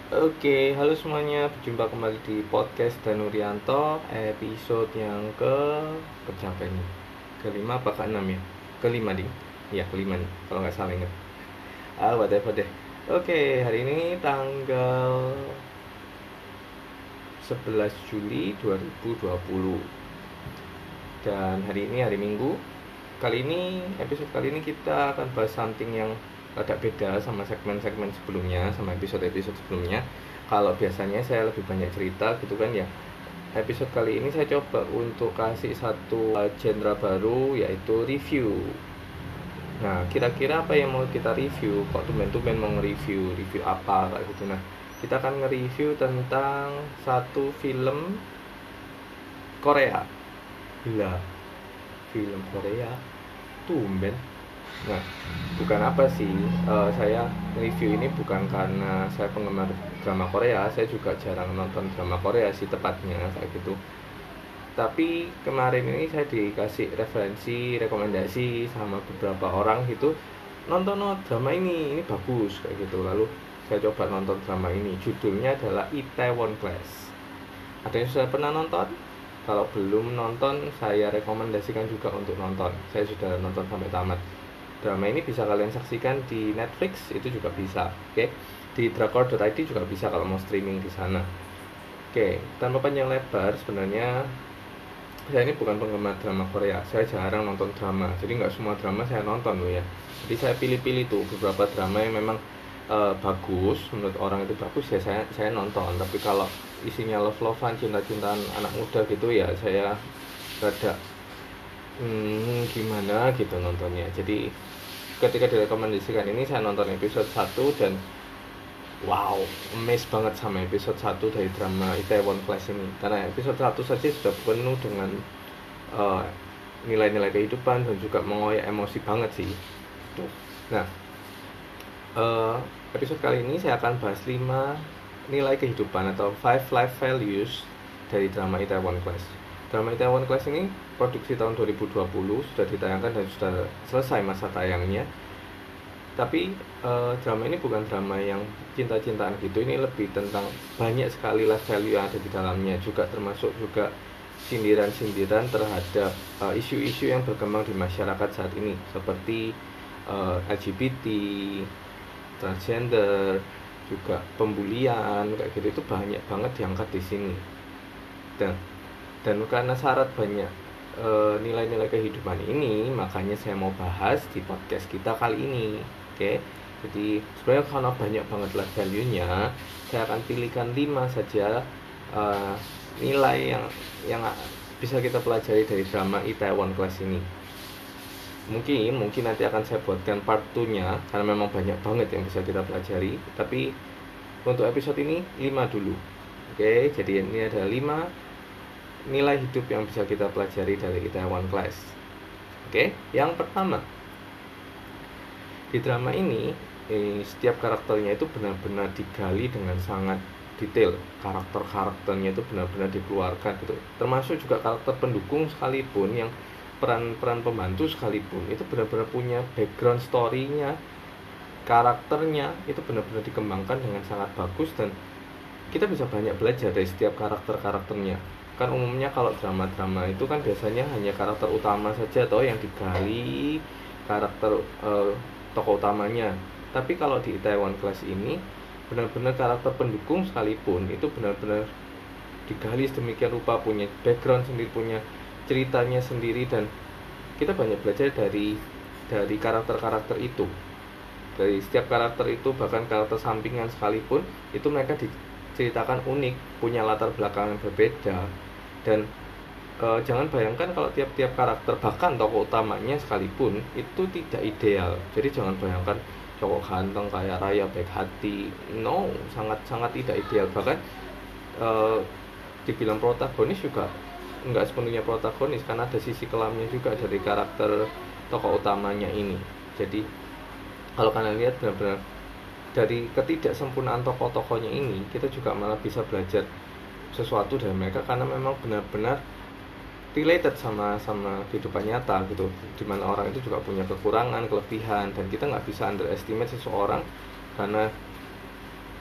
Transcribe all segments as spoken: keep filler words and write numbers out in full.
Oke, halo semuanya, berjumpa kembali di podcast Danurianto, episode yang ke berapa ini? Kelima apa ke enam ya? Kelima ding, ya kelima nih, kalau nggak salah inget. Ah, whatever deh. Oke, hari ini tanggal sebelas Juli dua ribu dua puluh dan hari ini hari Minggu. Kali ini, episode kali ini kita akan bahas something yang agak beda sama segmen-segmen sebelumnya, sama episode-episode sebelumnya. Kalau biasanya saya lebih banyak cerita gitu kan ya. Episode kali ini saya coba untuk kasih satu uh, genre baru, yaitu review. Nah, kira-kira apa yang mau kita review? Kok tumben-tumben mau nge-review? Review apa kayak gitu. Nah, kita akan nge-review tentang satu film Korea. Gila, film Korea tumben. Nah, bukan apa sih, eh, saya review ini bukan karena saya penggemar drama Korea. Saya juga jarang nonton drama Korea sih tepatnya kayak gitu. Tapi kemarin ini saya dikasih referensi, rekomendasi sama beberapa orang gitu, nonton no, drama ini, ini bagus kayak gitu. Lalu saya coba nonton drama ini, judulnya adalah Itaewon Class. Ada yang sudah pernah nonton? Kalau belum nonton, saya rekomendasikan juga untuk nonton. Saya sudah nonton sampai tamat. Drama ini bisa kalian saksikan di Netflix, itu juga bisa. Oke, di drakor titik i d juga bisa kalau mau streaming di sana. Oke, tanpa panjang lebar, sebenarnya saya ini bukan penggemar drama Korea. Saya jarang nonton drama, jadi nggak semua drama saya nonton loh ya. Jadi saya pilih-pilih tuh beberapa drama yang memang uh, bagus, menurut orang itu bagus ya saya saya nonton. Tapi kalau isinya love-lovean, cinta-cintaan anak muda gitu ya saya rada hmm, gimana gitu nontonnya. Jadi ketika direkomendasikan ini saya nonton episode satu dan wow, amazed banget sama episode satu dari drama Itaewon Class ini. Karena episode satu saja sudah penuh dengan uh, nilai-nilai kehidupan dan juga mengoyak emosi banget sih. Tuh. Nah, uh, episode kali ini saya akan bahas lima nilai kehidupan atau five life values dari drama Itaewon Class. Drama Itaewon Class ini produksi tahun dua ribu dua puluh, sudah ditayangkan dan sudah selesai masa tayangnya. Tapi uh, drama ini bukan drama yang cinta-cintaan gitu, ini lebih tentang banyak sekali life value yang ada di dalamnya, juga termasuk juga sindiran-sindiran terhadap uh, isu-isu yang berkembang di masyarakat saat ini, seperti uh, L G B T, transgender, juga pembulian kayak gitu. Itu banyak banget diangkat di sini. Dan dan karena syarat banyak e, nilai-nilai kehidupan ini, makanya saya mau bahas di podcast kita kali ini. Oke. Jadi sebenarnya karena banyak banget life value-nya, saya akan pilihkan lima saja e, nilai yang yang bisa kita pelajari dari drama Itaewon Class ini. Mungkin mungkin nanti akan saya buatkan part dua-nya karena memang banyak banget yang bisa kita pelajari. Tapi untuk episode ini lima dulu. Oke, jadi ini ada lima nilai hidup yang bisa kita pelajari dari Itaewon Class. Oke, yang pertama, di drama ini eh, setiap karakternya itu benar-benar digali dengan sangat detail. Karakter-karakternya itu benar-benar dikeluarkan gitu. Termasuk juga karakter pendukung sekalipun, yang peran-peran pembantu sekalipun, itu benar-benar punya background story-nya, karakternya itu benar-benar dikembangkan dengan sangat bagus, dan kita bisa banyak belajar dari setiap karakter-karakternya. Kan umumnya kalau drama-drama itu kan biasanya hanya karakter utama saja toh yang digali, karakter uh, tokoh utamanya. Tapi kalau di Itaewon Class ini benar-benar karakter pendukung sekalipun itu benar-benar digali sedemikian rupa, punya background sendiri, punya ceritanya sendiri, dan kita banyak belajar dari dari karakter-karakter itu. Dari setiap karakter itu, bahkan karakter sampingan sekalipun, itu mereka diceritakan unik, punya latar belakang yang berbeda. Dan e, jangan bayangkan kalau tiap-tiap karakter, bahkan tokoh utamanya sekalipun, itu tidak ideal. Jadi jangan bayangkan cowok ganteng kayak Raya baik hati, no, sangat-sangat tidak ideal. Bahkan e, dibilang protagonis juga nggak sepenuhnya protagonis, karena ada sisi kelamnya juga dari karakter tokoh utamanya ini. Jadi kalau kalian lihat benar-benar dari ketidaksempurnaan tokoh-tokohnya ini, kita juga malah bisa belajar sesuatu dari mereka, karena memang benar-benar related sama sama kehidupan nyata gitu, dimana orang itu juga punya kekurangan, kelebihan, dan kita nggak bisa underestimate seseorang karena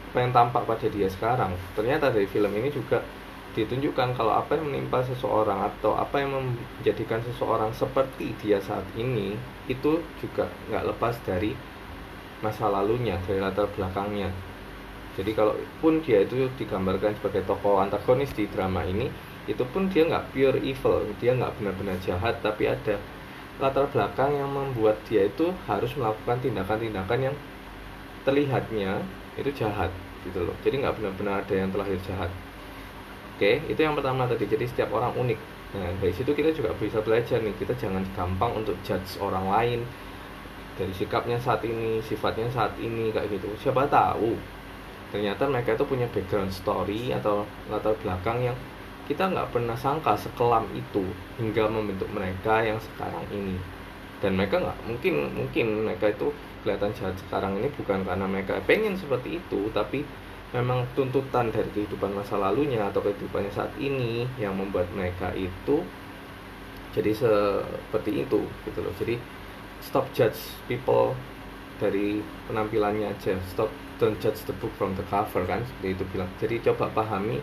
apa yang tampak pada dia sekarang. Ternyata dari film ini juga ditunjukkan kalau apa yang menimpa seseorang atau apa yang menjadikan seseorang seperti dia saat ini itu juga nggak lepas dari masa lalunya, dari latar belakangnya. Jadi kalaupun dia itu digambarkan sebagai tokoh antagonis di drama ini, itu pun dia nggak pure evil, dia nggak benar-benar jahat, tapi ada latar belakang yang membuat dia itu harus melakukan tindakan-tindakan yang terlihatnya itu jahat gitu loh. Jadi nggak benar-benar ada yang terlahir jahat. Oke, itu yang pertama tadi. Jadi setiap orang unik. Nah, dari situ kita juga bisa belajar nih, kita jangan gampang untuk judge orang lain dari sikapnya saat ini, sifatnya saat ini kayak gitu. Siapa tahu ternyata mereka itu punya background story atau latar belakang yang kita nggak pernah sangka sekelam itu hingga membentuk mereka yang sekarang ini. Dan mereka nggak mungkin mungkin mereka itu kelihatan jahat sekarang ini bukan karena mereka pengen seperti itu, tapi memang tuntutan dari kehidupan masa lalunya atau kehidupannya saat ini yang membuat mereka itu jadi seperti itu gitu loh. Jadi stop judge people dari penampilannya aja, stop don't judge the book from the cover kan, seperti itu bilang. Jadi coba pahami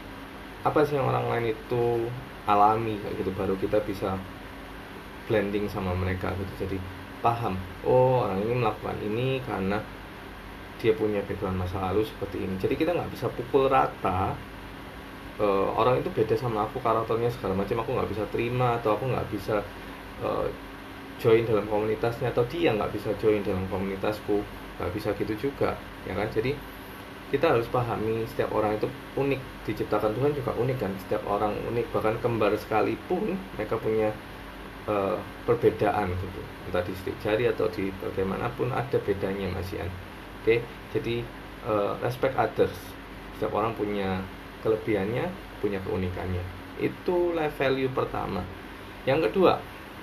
apa sih yang orang lain itu alami kayak gitu, baru kita bisa blending sama mereka gitu. Jadi paham, oh orang ini melakukan ini karena dia punya background masa lalu seperti ini. Jadi kita nggak bisa pukul rata uh, orang itu beda sama aku, karakternya segala macam aku nggak bisa terima, atau aku nggak bisa uh, join dalam komunitasnya, atau dia nggak bisa join dalam komunitasku, nggak bisa gitu juga ya kan. Jadi kita harus pahami setiap orang itu unik, diciptakan Tuhan juga unik kan, setiap orang unik, bahkan kembar sekalipun mereka punya uh, perbedaan gitu, entah di sidik jari atau di bagaimanapun ada bedanya Mas Ian. Oke, jadi uh, respect others. Setiap orang punya kelebihannya, punya keunikannya. Itu life value pertama. Yang kedua,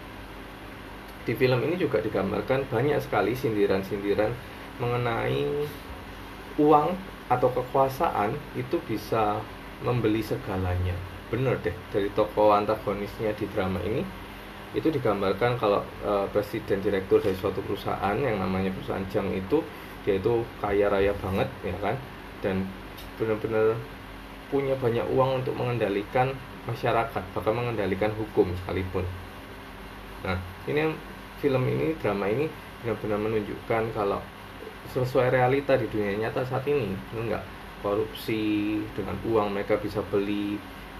di film ini juga digambarkan banyak sekali sindiran-sindiran mengenai uang atau kekuasaan itu bisa membeli segalanya. Bener deh, dari tokoh antagonisnya di drama ini itu digambarkan kalau uh, presiden direktur dari suatu perusahaan yang namanya perusahaan Jang itu, dia itu kaya raya banget ya kan, dan benar-benar punya banyak uang untuk mengendalikan masyarakat, bahkan mengendalikan hukum sekalipun. Nah, ini film ini, drama ini benar-benar menunjukkan kalau sesuai realita di dunia nyata saat ini, enggak korupsi dengan uang mereka bisa beli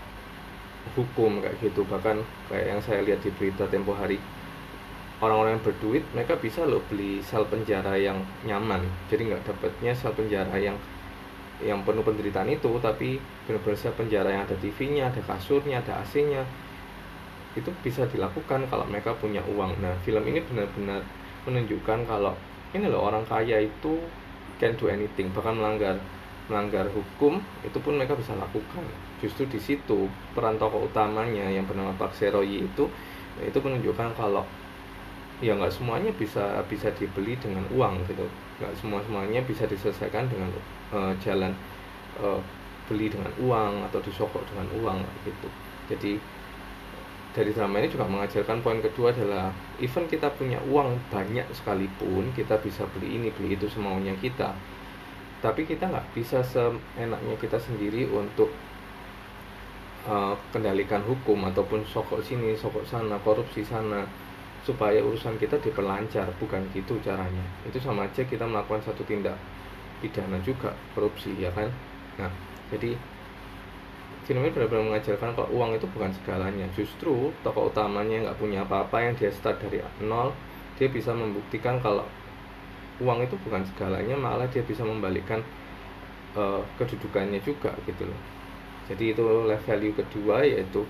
hukum kayak gitu. Bahkan kayak yang saya lihat di berita tempo hari, orang-orang yang berduit mereka bisa loh beli sel penjara yang nyaman. Jadi nggak dapatnya sel penjara yang yang penuh penderitaan itu, tapi benar-benar sel penjara yang ada T V-nya, ada kasurnya, ada A C-nya. Itu bisa dilakukan kalau mereka punya uang. Nah, film ini benar-benar menunjukkan kalau ini loh, orang kaya itu can do anything, bahkan melanggar melanggar hukum itu pun mereka bisa lakukan. Justru di situ peran tokoh utamanya yang bernama Park Seo-yi itu itu menunjukkan kalau ya nggak semuanya bisa bisa dibeli dengan uang gitu, nggak semua semuanya bisa diselesaikan dengan uh, jalan uh, beli dengan uang atau disokok dengan uang gitu. Jadi dari drama ini juga mengajarkan poin kedua adalah even kita punya uang banyak sekalipun, kita bisa beli ini beli itu semaunya kita, tapi kita nggak bisa seenaknya kita sendiri untuk uh, kendalikan hukum ataupun sokok sini sokok sana, korupsi sana, supaya urusan kita diperlancar. Bukan gitu caranya. Itu sama aja kita melakukan satu tindak pidana juga, korupsi ya kan. Nah, jadi film ini benar-benar mengajarkan kalau uang itu bukan segalanya. Justru tokoh utamanya nggak punya apa-apa, yang dia start dari nol, dia bisa membuktikan kalau uang itu bukan segalanya, malah dia bisa membalikkan uh, kedudukannya juga gitu loh. Jadi itu life value kedua, yaitu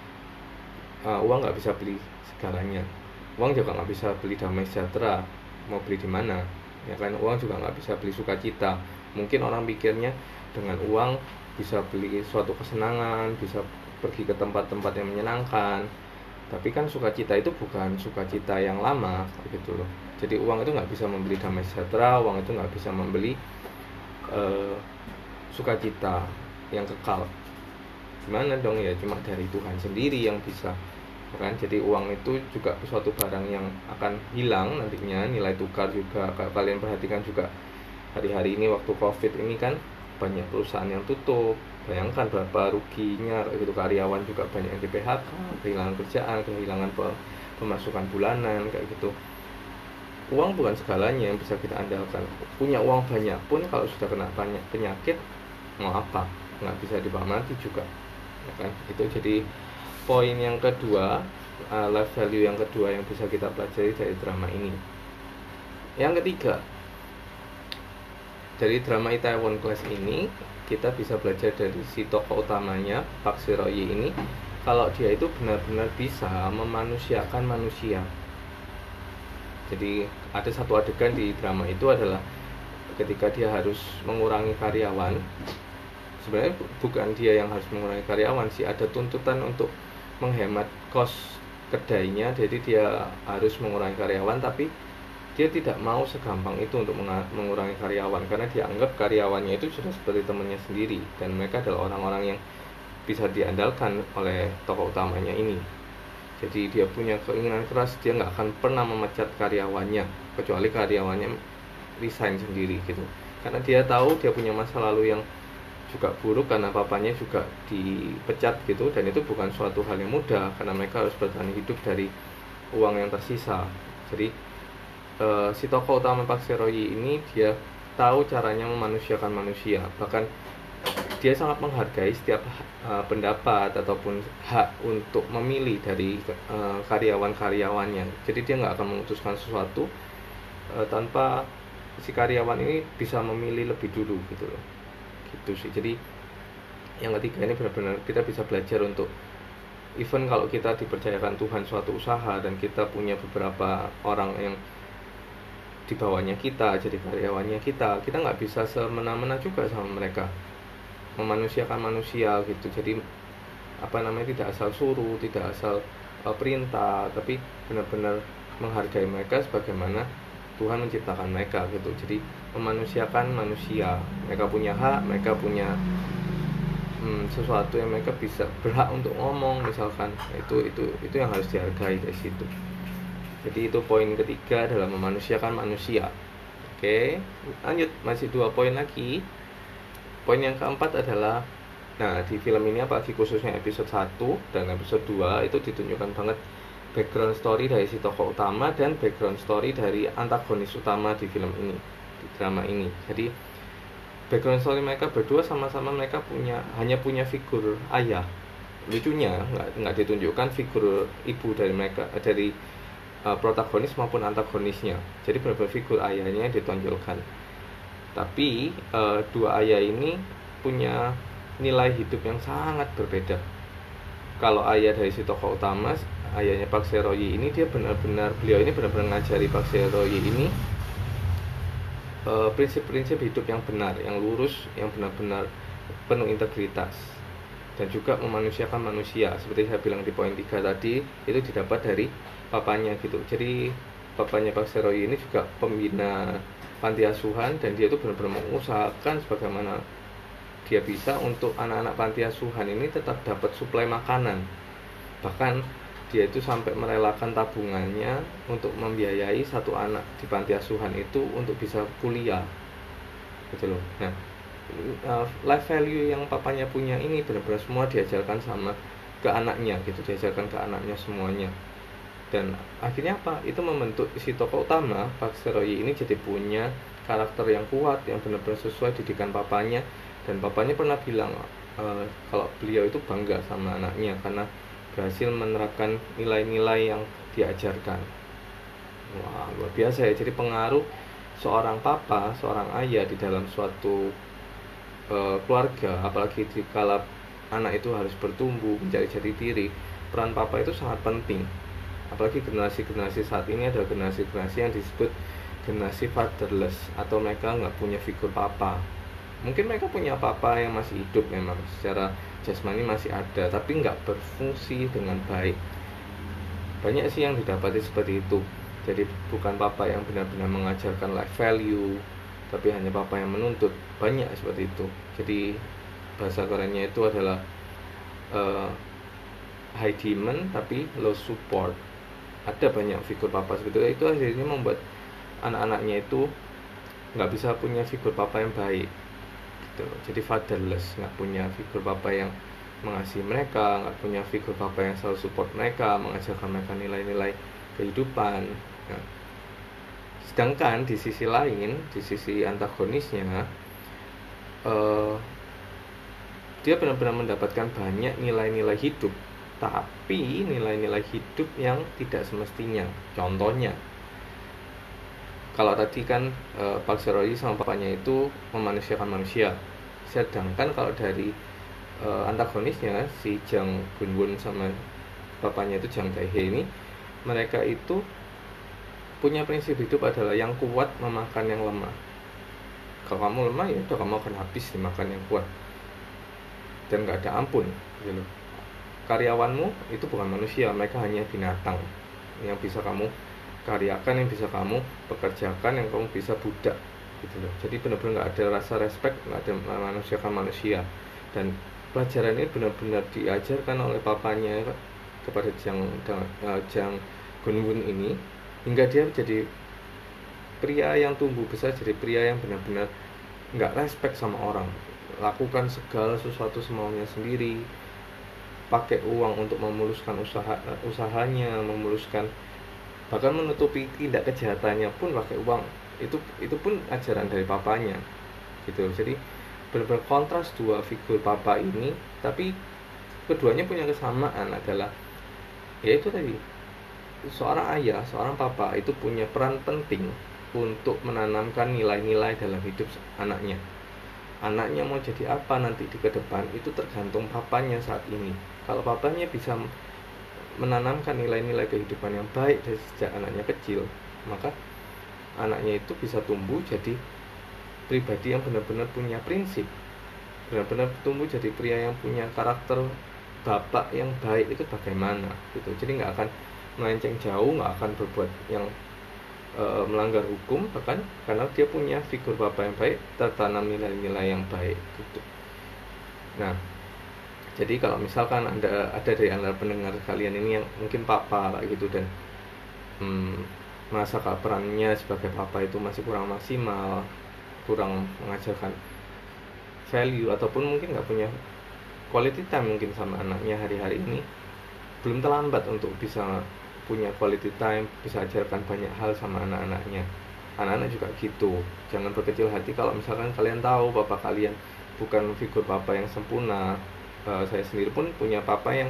uh, uang nggak bisa beli segalanya. Uang juga nggak bisa beli damai sejahtera, mau beli di mana ya kan. Uang juga nggak bisa beli sukacita. Mungkin orang pikirnya dengan uang bisa beli suatu kesenangan, bisa pergi ke tempat-tempat yang menyenangkan, tapi kan sukacita itu bukan sukacita yang lama gitu loh. Jadi uang itu nggak bisa membeli damai sejahtera, uang itu nggak bisa membeli uh, sukacita yang kekal. Gimana dong ya, cuma dari Tuhan sendiri yang bisa kan. Jadi uang itu juga suatu barang yang akan hilang nantinya, nilai tukar juga. Kalau kalian perhatikan juga hari-hari ini waktu COVID ini kan banyak perusahaan yang tutup. Bayangkan berapa ruginya gitu, karyawan juga banyak yang di P H K, kehilangan kerjaan, kehilangan pemasukan bulanan kayak gitu. Uang bukan segalanya yang bisa kita andalkan. Punya uang banyak pun kalau sudah kena banyak penyakit, mau apa? Nggak bisa dibawa mati juga, ya kan? Itu jadi poin yang kedua, uh, life value yang kedua yang bisa kita pelajari dari drama ini. Yang ketiga, dari drama Itaewon Class ini kita bisa belajar dari si tokoh utamanya, Park Seo-yi ini, kalau dia itu benar-benar bisa memanusiakan manusia. Jadi ada satu adegan di drama itu adalah ketika dia harus mengurangi karyawan. Sebenarnya bukan dia yang harus mengurangi karyawan sih, ada tuntutan untuk menghemat kos kedainya, jadi dia harus mengurangi karyawan, tapi dia tidak mau segampang itu untuk mengurangi karyawan, karena dia anggap karyawannya itu sudah seperti temannya sendiri, dan mereka adalah orang-orang yang bisa diandalkan oleh tokoh utamanya ini. Jadi dia punya keinginan keras, dia nggak akan pernah memecat karyawannya, kecuali karyawannya resign sendiri gitu. Karena dia tahu dia punya masa lalu yang juga buruk, karena papanya juga dipecat gitu, dan itu bukan suatu hal yang mudah, karena mereka harus bertahan hidup dari uang yang tersisa. Jadi Uh, si tokoh utama Park Seo-yi ini dia tahu caranya memanusiakan manusia, bahkan dia sangat menghargai setiap uh, pendapat ataupun hak untuk memilih dari uh, karyawan-karyawannya. Jadi dia nggak akan memutuskan sesuatu uh, tanpa si karyawan ini bisa memilih lebih dulu gitu loh. Gitu sih. Jadi yang ketiga ini benar-benar kita bisa belajar untuk even kalau kita dipercayakan Tuhan suatu usaha dan kita punya beberapa orang yang di bawahnya kita, jadi karyawannya kita, kita nggak bisa semena-mena juga sama mereka, memanusiakan manusia gitu. Jadi apa namanya, tidak asal suruh, tidak asal uh, perintah, tapi benar-benar menghargai mereka sebagaimana Tuhan menciptakan mereka gitu. Jadi memanusiakan manusia, mereka punya hak, mereka punya hmm, sesuatu yang mereka bisa berhak untuk ngomong misalkan, itu itu itu yang harus dihargai dari situ. Jadi itu poin ketiga dalam memanusiakan manusia. Oke, lanjut, masih dua poin lagi. Poin yang keempat adalah, nah di film ini apalagi khususnya episode satu dan episode dua itu ditunjukkan banget background story dari si tokoh utama dan background story dari antagonis utama di film ini, di drama ini. Jadi background story mereka berdua sama-sama mereka punya hanya punya figur ayah. Lucunya nggak nggak ditunjukkan figur ibu dari mereka, dari Uh, protagonis maupun antagonisnya. Jadi beberapa figur ayahnya ditonjolkan. Tapi uh, dua ayah ini punya nilai hidup yang sangat berbeda. Kalau ayah dari si tokoh utama, ayahnya Park Seo-yi ini, dia benar-benar beliau ini benar-benar ngajari Park Seo-yi ini uh, prinsip-prinsip hidup yang benar, yang lurus, yang benar-benar penuh integritas, dan juga memanusiakan manusia. Seperti saya bilang di poin tiga tadi, itu didapat dari papanya gitu. Jadi papanya Park Seo-yi ini juga pembina panti asuhan, dan dia itu benar-benar mengusahakan sebagaimana dia bisa untuk anak-anak panti asuhan ini tetap dapat suplai makanan. Bahkan dia itu sampai merelakan tabungannya untuk membiayai satu anak di panti asuhan itu untuk bisa kuliah gitu loh. Nah, life value yang papanya punya ini benar-benar semua diajarkan sama ke anaknya gitu, diajarkan ke anaknya semuanya. Dan akhirnya apa? Itu membentuk si tokoh utama Park Seo-yi ini jadi punya karakter yang kuat, yang benar-benar sesuai didikan papanya. Dan papanya pernah bilang e, kalau beliau itu bangga sama anaknya karena berhasil menerapkan nilai-nilai yang diajarkan. Wah, luar biasa ya. Jadi pengaruh seorang papa, seorang ayah di dalam suatu e, keluarga, apalagi di kala anak itu harus bertumbuh, mencari jati diri, peran papa itu sangat penting. Apalagi generasi-generasi saat ini adalah generasi-generasi yang disebut generasi fatherless, atau mereka nggak punya figur papa. Mungkin mereka punya papa yang masih hidup, memang secara jasmani masih ada, tapi nggak berfungsi dengan baik. Banyak sih yang didapati seperti itu. Jadi bukan papa yang benar-benar mengajarkan life value, tapi hanya papa yang menuntut. Banyak seperti itu. Jadi bahasa kerennya itu adalah uh, high demand tapi low support. Ada banyak figur papa seperti itu, itu akhirnya membuat anak-anaknya itu nggak bisa punya figur papa yang baik gitu. Jadi fatherless, nggak punya figur papa yang mengasihi mereka, nggak punya figur papa yang selalu support mereka, mengajarkan mereka nilai-nilai kehidupan. Nah, sedangkan di sisi lain, di sisi antagonisnya, uh, dia benar-benar mendapatkan banyak nilai-nilai hidup, tapi nilai-nilai hidup yang tidak semestinya. Contohnya, kalau tadi kan uh, Park Seo-royi sama papanya itu memanusiakan manusia, sedangkan kalau dari uh, antagonisnya si Jang Gun-won sama papanya itu Jang Tae-hye ini, mereka itu punya prinsip hidup adalah yang kuat memakan yang lemah. Kalau kamu lemah ya udah kamu akan habis dimakan yang kuat dan nggak ada ampun gitu. Karyawanmu itu bukan manusia, mereka hanya binatang yang bisa kamu karyakan, yang bisa kamu pekerjakan, yang kamu bisa budak gitu loh. Jadi benar-benar nggak ada rasa respect, nggak ada manusia kan manusia. Dan pelajaran ini benar-benar diajarkan oleh papanya kepada Jang uh, Jang Gun-won ini, hingga dia jadi pria yang tumbuh besar, jadi pria yang benar-benar nggak respect sama orang, lakukan segala sesuatu semaunya sendiri, pakai uang untuk memuluskan usaha usahanya, memuluskan bahkan menutupi tindak kejahatannya pun pakai uang. Itu itu pun ajaran dari papanya gitu. Jadi benar-benar kontras dua figur papa ini, tapi keduanya punya kesamaan adalah yaitu tadi, seorang ayah, seorang papa itu punya peran penting untuk menanamkan nilai-nilai dalam hidup anaknya. Anaknya mau jadi apa nanti di ke depan itu tergantung papanya saat ini. Kalau papanya bisa menanamkan nilai-nilai kehidupan yang baik dari sejak anaknya kecil, maka anaknya itu bisa tumbuh jadi pribadi yang benar-benar punya prinsip, benar-benar tumbuh jadi pria yang punya karakter bapak yang baik itu bagaimana gitu. Jadi nggak akan melenceng jauh, nggak akan berbuat yang e, melanggar hukum, bahkan karena dia punya figur bapak yang baik, tertanam nilai-nilai yang baik gitu. Nah, jadi kalau misalkan ada ada dari antara pendengar kalian ini yang mungkin papa kayak gitu dan hmm, masa perannya sebagai papa itu masih kurang maksimal, kurang mengajarkan value, ataupun mungkin nggak punya quality time mungkin sama anaknya hari-hari ini, belum terlambat untuk bisa punya quality time, bisa ajarkan banyak hal sama anak-anaknya. Anak-anak juga gitu, jangan berkecil hati kalau misalkan kalian tahu bapak kalian bukan figur papa yang sempurna. Uh, saya sendiri pun punya papa yang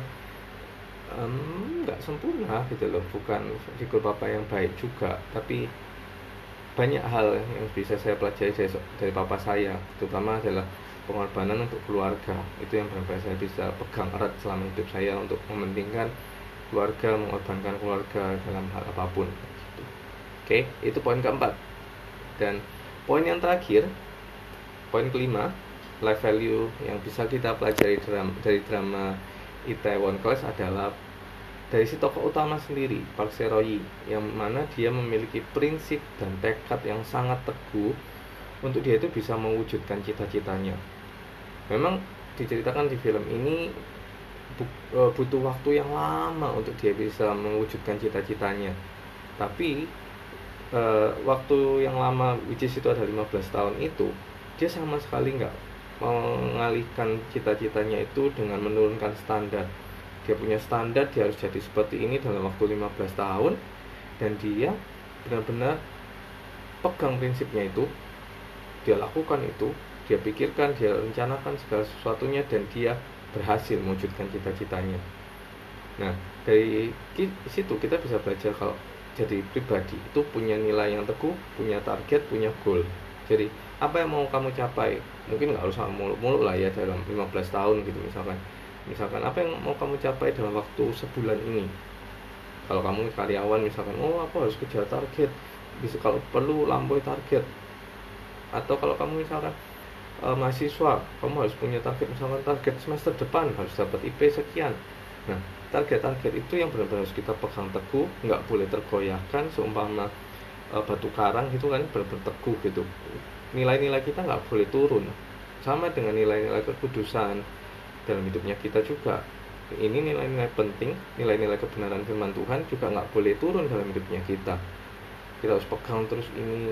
nggak um, sempurna gitu loh, bukan figur papa yang baik juga, tapi banyak hal yang bisa saya pelajari dari, dari papa saya, terutama adalah pengorbanan untuk keluarga. Itu yang benar-benar saya bisa pegang erat selama hidup saya, untuk mementingkan keluarga, mengorbankan keluarga dalam hal apapun gitu. Oke, itu poin keempat. Dan poin yang terakhir, poin kelima, life value yang bisa kita pelajari drama, dari drama Itaewon Class adalah dari si tokoh utama sendiri, Park Seo-royi, yang mana dia memiliki prinsip dan tekad yang sangat teguh untuk dia itu bisa mewujudkan cita-citanya. Memang diceritakan di film ini butuh waktu yang lama untuk dia bisa mewujudkan cita-citanya, tapi uh, waktu yang lama, which is itu ada lima belas tahun itu, dia sama sekali nggak mengalihkan cita-citanya itu dengan menurunkan standar. Dia punya standar, dia harus jadi seperti ini dalam waktu lima belas tahun, dan dia benar-benar pegang prinsipnya itu, dia lakukan itu, dia pikirkan, dia rencanakan segala sesuatunya, dan dia berhasil mewujudkan cita-citanya. Nah, dari situ kita bisa belajar kalau jadi pribadi itu punya nilai yang teguh, punya target, punya goal. Jadi apa yang mau kamu capai, mungkin nggak harus muluk-muluk lah ya dalam lima belas tahun gitu misalkan. Misalkan apa yang mau kamu capai dalam waktu sebulan ini. Kalau kamu karyawan misalkan, oh aku harus kejar target, bisa kalau perlu lampaui target. Atau kalau kamu misalkan e, mahasiswa, kamu harus punya target, misalkan target semester depan harus dapat I P sekian. Nah, target-target itu yang benar-benar harus kita pegang teguh, nggak boleh tergoyahkan. Seumpama e, batu karang gitu kan, benar-benar teguh gitu. Nilai-nilai kita nggak boleh turun. Sama dengan nilai-nilai kekudusan dalam hidupnya kita juga. Ini nilai-nilai penting, nilai-nilai kebenaran firman Tuhan juga nggak boleh turun dalam hidupnya kita. Kita harus pegang terus ini,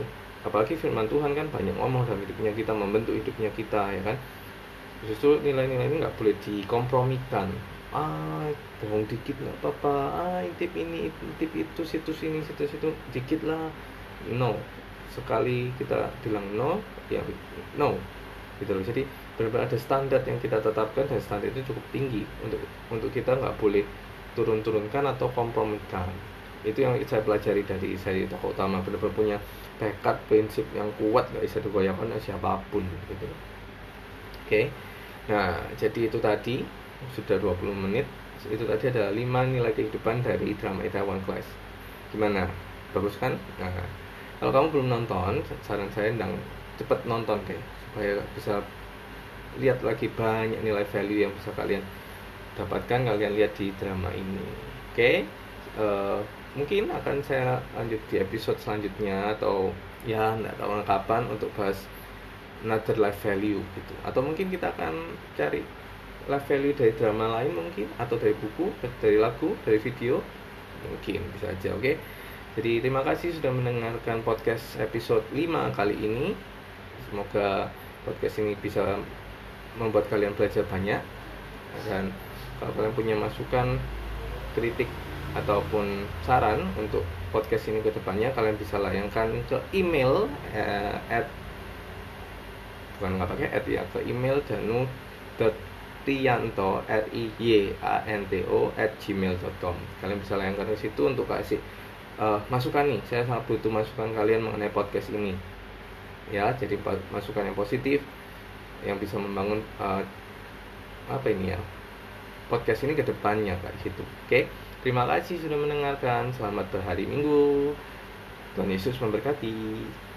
apalagi firman Tuhan kan banyak ngomong dalam hidupnya kita, membentuk hidupnya kita, ya kan. Justru nilai-nilai ini nggak boleh dikompromikan. Ah, bohong dikit nggak apa-apa, ah intip ini, intip itu, situs ini, situs itu, dikit lah. No, sekali kita bilang no, ya no, gitu loh. Jadi benar-benar ada standar yang kita tetapkan, dan standar itu cukup tinggi untuk untuk kita nggak boleh turun-turunkan atau kompromikan. Itu yang saya pelajari dari saya tokoh utama, benar-benar punya tekad, prinsip yang kuat, nggak bisa digoyahkan oleh siapapun, gitu. Oke, nah jadi itu tadi sudah dua puluh menit. Itu tadi ada lima nilai kehidupan dari drama Itaewon Class. Gimana? Bagus kan? Nah, kalau kamu belum nonton, saran saya ndang cepet nonton deh, supaya bisa lihat lagi banyak nilai value yang bisa kalian dapatkan, kalian lihat di drama ini. Oke, uh, mungkin akan saya lanjut di episode selanjutnya, atau ya nggak tahu kapan, untuk bahas another life value gitu. Atau mungkin kita akan cari life value dari drama lain mungkin, atau dari buku, dari lagu, dari video, mungkin bisa aja. Oke, jadi terima kasih sudah mendengarkan podcast episode lima kali ini. Semoga podcast ini bisa membuat kalian belajar banyak, dan kalau kalian punya masukan, kritik, ataupun saran untuk podcast ini ke depannya, kalian bisa layangkan ke email eh, at bukan nggak pakai at ya, ke email danu dot riyanto r i y a n t o at gmail dot com. Kalian bisa layangkan ke situ untuk kasih uh, masukan nih. Saya sangat butuh masukan kalian mengenai podcast ini, ya. Jadi masukan yang positif yang bisa membangun uh, apa ini ya, podcast ini ke depannya kayak gitu. Oke, terima kasih sudah mendengarkan. Selamat berhari Minggu. Tuhan Yesus memberkati.